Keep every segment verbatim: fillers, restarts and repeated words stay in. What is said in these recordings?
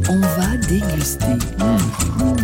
On va déguster. Mmh. Mmh.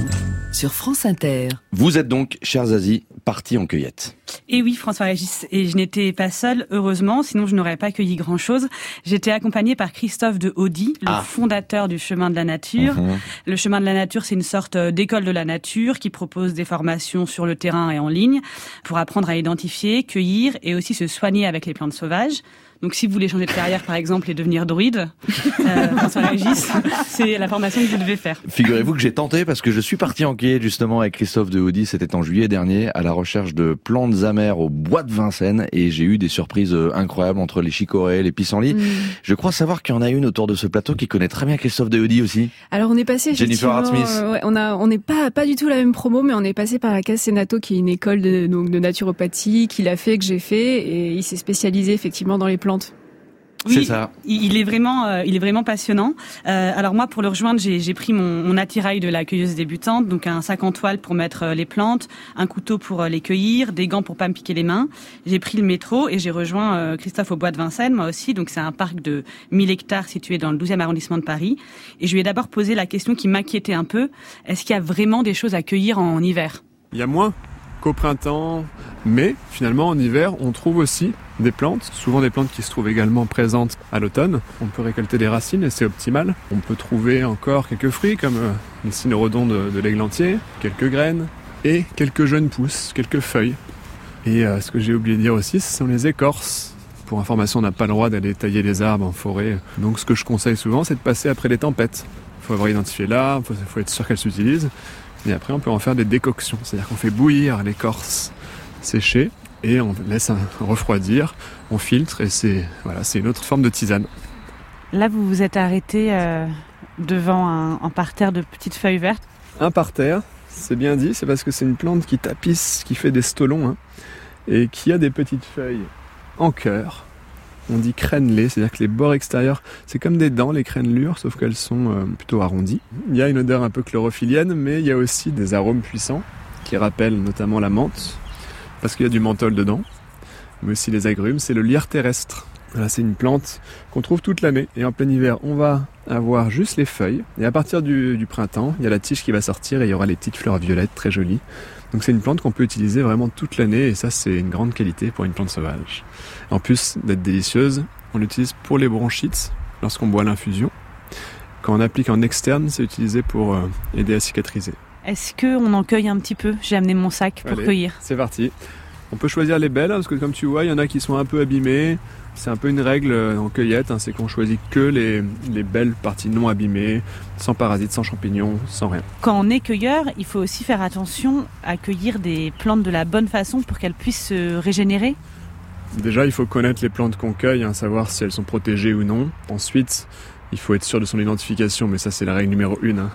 Sur France Inter. Vous êtes donc, chers Zazie, partis en cueillette. Et oui, François-Régis, et je n'étais pas seule, heureusement, sinon je n'aurais pas cueilli grand-chose. J'étais accompagnée par Christophe de Haudy, le ah. fondateur du Chemin de la Nature. Mmh. Le Chemin de la Nature, c'est une sorte d'école de la nature qui propose des formations sur le terrain et en ligne pour apprendre à identifier, cueillir et aussi se soigner avec les plantes sauvages. Donc si vous voulez changer de carrière par exemple et devenir druide, euh, François-Régis, c'est la formation que vous devez faire. Figurez-vous que j'ai tenté parce que je suis parti en cueillette justement avec Christophe de Haudy, c'était en juillet dernier, à la recherche de plantes amères au bois de Vincennes et j'ai eu des surprises incroyables entre les chicorées, les pissenlits. Mmh. Je crois savoir qu'il y en a une autour de ce plateau qui connaît très bien Christophe de Haudy aussi. Alors on est passé Jennifer Hart-Smith. Euh, ouais, on a, on n'est pas pas du tout la même promo, mais on est passé par la Case Senato qui est une école de, donc, de naturopathie qu'il a fait, que j'ai fait, et il s'est spécialisé effectivement dans les plantes. Oui, c'est ça. Il est vraiment, euh, il est vraiment passionnant. Euh, alors moi, pour le rejoindre, j'ai, j'ai pris mon, mon attirail de la cueilleuse débutante, donc un sac en toile pour mettre les plantes, un couteau pour les cueillir, des gants pour pas me piquer les mains. J'ai pris le métro et j'ai rejoint euh, Christophe au bois de Vincennes, moi aussi. Donc c'est un parc de mille hectares situé dans le douzième arrondissement de Paris. Et je lui ai d'abord posé la question qui m'inquiétait un peu. Est-ce qu'il y a vraiment des choses à cueillir en hiver ? Il y a moins qu'au printemps, mais finalement en hiver on trouve aussi des plantes, souvent des plantes qui se trouvent également présentes à l'automne. On peut récolter des racines et c'est optimal. On peut trouver encore quelques fruits comme euh, les cynorhodons de, de l'églantier, quelques graines et quelques jeunes pousses, quelques feuilles. Et euh, ce que j'ai oublié de dire aussi, ce sont les écorces. Pour information, on n'a pas le droit d'aller tailler les arbres en forêt. Donc ce que je conseille souvent, c'est de passer après les tempêtes. Il faut avoir identifié l'arbre, il faut, faut être sûr qu'elle s'utilise. Et après, on peut en faire des décoctions. C'est-à-dire qu'on fait bouillir l'écorce séchée et on laisse un refroidir, on filtre et c'est, voilà, c'est une autre forme de tisane. Là, vous vous êtes arrêté euh, devant un, un parterre de petites feuilles vertes. Un parterre, c'est bien dit, c'est parce que c'est une plante qui tapisse, qui fait des stolons, hein, et qui a des petites feuilles en cœur. On dit crénelées, c'est-à-dire que les bords extérieurs, c'est comme des dents, les crénelures, sauf qu'elles sont euh, plutôt arrondies. Il y a une odeur un peu chlorophyllienne, mais il y a aussi des arômes puissants qui rappellent notamment la menthe, parce qu'il y a du menthol dedans, mais aussi les agrumes. C'est le lierre terrestre. Voilà, c'est une plante qu'on trouve toute l'année. Et en plein hiver, on va avoir juste les feuilles. Et à partir du, du printemps, il y a la tige qui va sortir et il y aura les petites fleurs violettes très jolies. Donc c'est une plante qu'on peut utiliser vraiment toute l'année et ça c'est une grande qualité pour une plante sauvage. En plus d'être délicieuse, on l'utilise pour les bronchites lorsqu'on boit l'infusion. Quand on applique en externe, c'est utilisé pour euh, aider à cicatriser. Est-ce qu'on en cueille un petit peu ? J'ai amené mon sac pour Allez, cueillir. C'est parti. On peut choisir les belles parce que comme tu vois, il y en a qui sont un peu abîmées. C'est un peu une règle en cueillette, hein, c'est qu'on choisit que les, les belles parties non abîmées, sans parasites, sans champignons, sans rien. Quand on est cueilleur, il faut aussi faire attention à cueillir des plantes de la bonne façon pour qu'elles puissent se régénérer. Déjà, il faut connaître les plantes qu'on cueille, hein, savoir si elles sont protégées ou non. Ensuite, il faut être sûr de son identification, mais ça c'est la règle numéro une. Hein.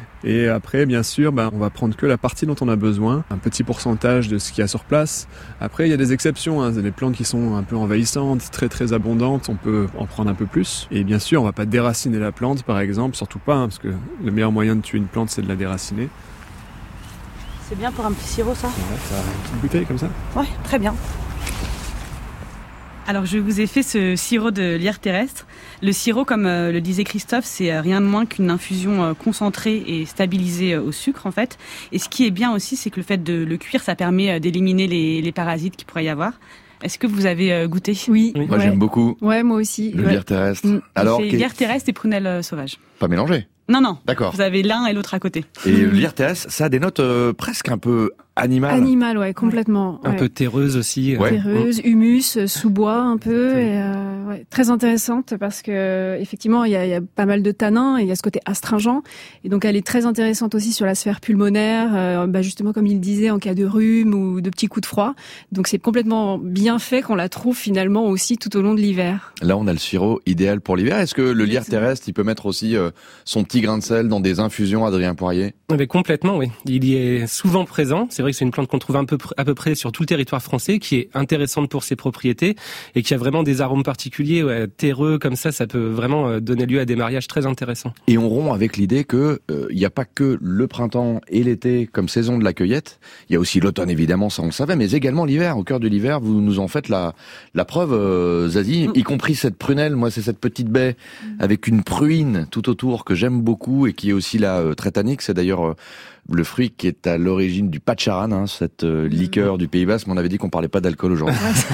Et après, bien sûr, bah, on va prendre que la partie dont on a besoin, un petit pourcentage de ce qu'il y a sur place. Après, il y a des exceptions, hein, des plantes qui sont un peu envahissantes, très très abondantes, on peut en prendre un peu plus. Et bien sûr, on va pas déraciner la plante, par exemple, surtout pas, hein, parce que le meilleur moyen de tuer une plante, c'est de la déraciner. C'est bien pour un petit sirop, ça ? Ouais, ça a une petite bouteille comme ça ? Ouais, très bien. Alors je vous ai fait ce sirop de lierre terrestre. Le sirop, comme euh, le disait Christophe, c'est euh, rien de moins qu'une infusion euh, concentrée et stabilisée euh, au sucre en fait. Et ce qui est bien aussi, c'est que le fait de le cuire, ça permet euh, d'éliminer les, les parasites qu'il pourrait y avoir. Est-ce que vous avez euh, goûté ? Oui. Moi ouais. j'aime beaucoup. Ouais, moi aussi. Le ouais. lierre terrestre. Mmh. Alors, c'est qu'est... lierre terrestre et prunelle euh, sauvage. Pas mélangé. Non, non. D'accord. Vous avez l'un et l'autre à côté. Et le lierre terrestre, ça a des notes euh, presque un peu animales. Animal, ouais, complètement. Un ouais. peu terreuse aussi. Ouais. Terreuse, humus, sous-bois un peu, et euh, ouais, très intéressante parce que effectivement il y a, il y a pas mal de tanins et il y a ce côté astringent et donc elle est très intéressante aussi sur la sphère pulmonaire, euh, bah justement comme il disait en cas de rhume ou de petits coups de froid. Donc c'est complètement bien fait qu'on la trouve finalement aussi tout au long de l'hiver. Là on a le sirop idéal pour l'hiver. Est-ce que le lierre terrestre, il peut mettre aussi euh, son petit grain de sel dans des infusions, Adrien Poirier ? Mais complètement, oui. Il y est souvent présent. C'est vrai vrai que c'est une plante qu'on trouve un peu à peu près sur tout le territoire français, qui est intéressante pour ses propriétés et qui a vraiment des arômes particuliers, ouais, terreux comme ça. Ça peut vraiment donner lieu à des mariages très intéressants. Et on rompt avec l'idée que il euh, n'y a pas que le printemps et l'été comme saison de la cueillette. Il y a aussi l'automne évidemment, ça on le savait, mais également l'hiver. Au cœur de l'hiver, vous nous en faites la la preuve, euh, Zazie, mm. y compris cette prunelle. Moi, c'est cette petite baie mm. avec une pruine tout autour que j'aime beaucoup et qui est aussi là euh, très tannique. C'est d'ailleurs euh, le fruit qui est à l'origine du patcharan, hein, cette euh, liqueur du Pays Basque. Mais on avait dit qu'on parlait pas d'alcool aujourd'hui.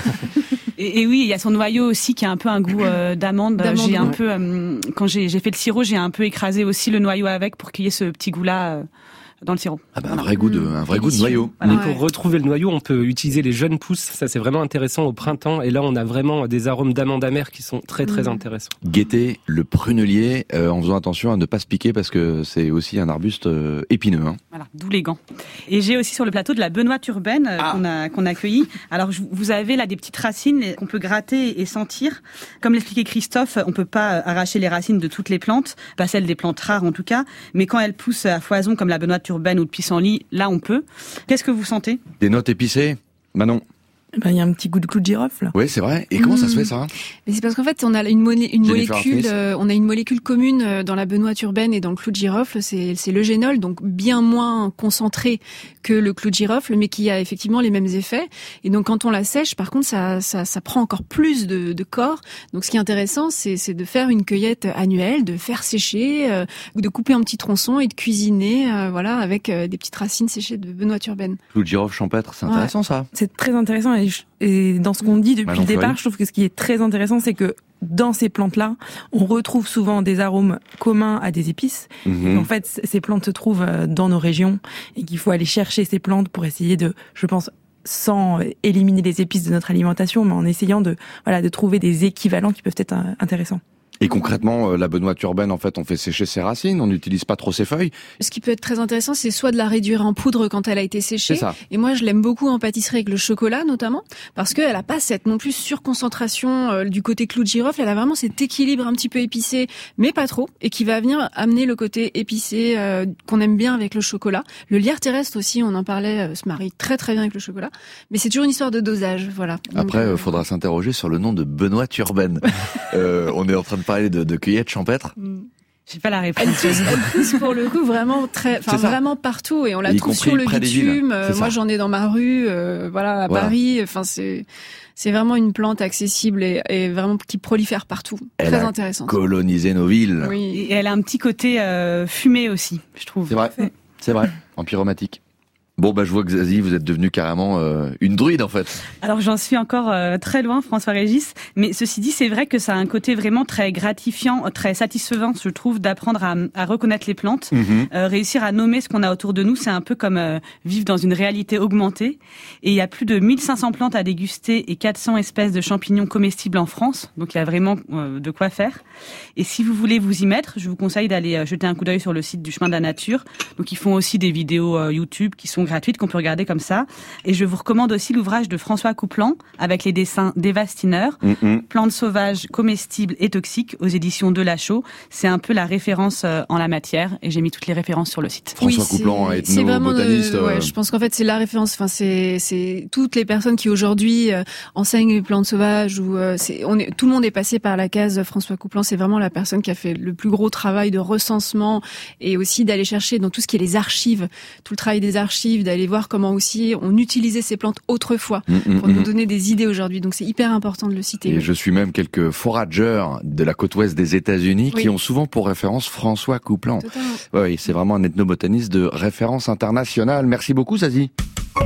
Et, et oui, il y a son noyau aussi qui a un peu un goût euh, d'amande. d'amande. J'ai un ouais. peu, euh, quand j'ai, j'ai fait le sirop, j'ai un peu écrasé aussi le noyau avec pour qu'il y ait ce petit goût-là. Euh, dans le sirop. Ah bah un vrai goût de, un vrai goût de noyau. Voilà. Et pour retrouver le noyau, on peut utiliser les jeunes pousses. Ça, c'est vraiment intéressant au printemps. Et là, on a vraiment des arômes d'amande amère qui sont très, très mmh. intéressants. Guettez le prunelier, euh, en faisant attention à ne pas se piquer parce que c'est aussi un arbuste euh, épineux, hein. Voilà, d'où les gants. Et j'ai aussi sur le plateau de la benoîte urbaine euh, ah. qu'on a, qu'on a accueillie. Alors, vous avez là des petites racines qu'on peut gratter et sentir. Comme l'expliquait Christophe, on peut pas arracher les racines de toutes les plantes, pas celles des plantes rares en tout cas. Mais quand elles poussent à foison, comme la benoîte urbaine ou le pissenlit, là on peut. Qu'est-ce que vous sentez ? Des notes épicées, Manon ? Ben, il y a un petit goût de clou de girofle. Oui, c'est vrai. Et comment mmh. ça se fait, ça ? Mais c'est parce qu'en fait, on a une, moné- une molécule, euh, on a une molécule commune dans la benoîte urbaine et dans le clou de girofle. C'est, c'est l'eugénol, donc bien moins concentré que le clou de girofle, mais qui a effectivement les mêmes effets. Et donc, quand on la sèche, par contre, ça, ça, ça prend encore plus de, de corps. Donc, ce qui est intéressant, c'est, c'est de faire une cueillette annuelle, de faire sécher, euh, de couper en petits tronçons et de cuisiner, euh, voilà, avec euh, des petites racines séchées de benoîte urbaine. Clou de girofle champêtre, c'est intéressant, ouais. ça. C'est très intéressant. Et Et dans ce qu'on dit depuis le départ, je trouve que ce qui est très intéressant, c'est que dans ces plantes-là, on retrouve souvent des arômes communs à des épices. Mmh. En fait, ces plantes se trouvent dans nos régions et qu'il faut aller chercher ces plantes pour essayer de, je pense, sans éliminer les épices de notre alimentation, mais en essayant de, voilà, de trouver des équivalents qui peuvent être intéressants. Et concrètement, la benoîte urbaine, en fait, on fait sécher ses racines, on n'utilise pas trop ses feuilles. Ce qui peut être très intéressant, c'est soit de la réduire en poudre quand elle a été séchée. Et moi, je l'aime beaucoup en pâtisserie avec le chocolat, notamment, parce qu'elle a pas cette non plus surconcentration euh, du côté clou de girofle. Elle a vraiment cet équilibre un petit peu épicé, mais pas trop, et qui va venir amener le côté épicé euh, qu'on aime bien avec le chocolat. Le lierre terrestre aussi, on en parlait, euh, se marie très très bien avec le chocolat. Mais c'est toujours une histoire de dosage, voilà. Donc, après, il euh, faudra s'interroger sur le nom de benoîte urbaine. euh, on est en train de parler de, de cueillette champêtre. Mm. J'ai pas la réponse. Elle pousse pour le coup vraiment très, enfin vraiment partout et on la et trouve sur le bitume. Euh, moi j'en ai dans ma rue, euh, voilà à voilà. Paris. Enfin c'est c'est vraiment une plante accessible et, et vraiment qui prolifère partout. Elle très a intéressant. Colonisé nos villes. Oui. Et elle a un petit côté euh, fumé aussi, je trouve. C'est vrai. Ouais. C'est vrai. Empyromatique. Bon, bah, je vois que Zazie, vous êtes devenue carrément euh, une druide, en fait. Alors, j'en suis encore euh, très loin, François-Régis. Mais ceci dit, c'est vrai que ça a un côté vraiment très gratifiant, très satisfaisant, je trouve, d'apprendre à, à reconnaître les plantes. Mm-hmm. Euh, réussir à nommer ce qu'on a autour de nous, c'est un peu comme euh, vivre dans une réalité augmentée. Et il y a plus de mille cinq cents plantes à déguster et quatre cents espèces de champignons comestibles en France. Donc, il y a vraiment euh, de quoi faire. Et si vous voulez vous y mettre, je vous conseille d'aller euh, jeter un coup d'œil sur le site du Chemin de la Nature. Donc, ils font aussi des vidéos euh, YouTube qui sont gratuite qu'on peut regarder comme ça. Et je vous recommande aussi l'ouvrage de François Couplan avec les dessins d'Eva Stiner, mm-hmm. Plantes sauvages, comestibles et toxiques aux éditions de Lachaud. C'est un peu la référence euh, en la matière et j'ai mis toutes les références sur le site. François oui, Couplan, ethno-botaniste. Euh, ouais, je pense qu'en fait c'est la référence. Enfin c'est c'est toutes les personnes qui aujourd'hui euh, enseignent les plantes sauvages ou euh, c'est on est tout le monde est passé par la case François Couplan. C'est vraiment la personne qui a fait le plus gros travail de recensement et aussi d'aller chercher dans tout ce qui est les archives, tout le travail des archives, d'aller voir comment aussi on utilisait ces plantes autrefois mmh, pour mmh. nous donner des idées aujourd'hui. Donc c'est hyper important de le citer. Et oui. je suis même quelques forageurs de la côte ouest des États-Unis oui. qui ont souvent pour référence François Couplan. Oui, c'est vraiment un ethnobotaniste de référence internationale. Merci beaucoup, Zazie.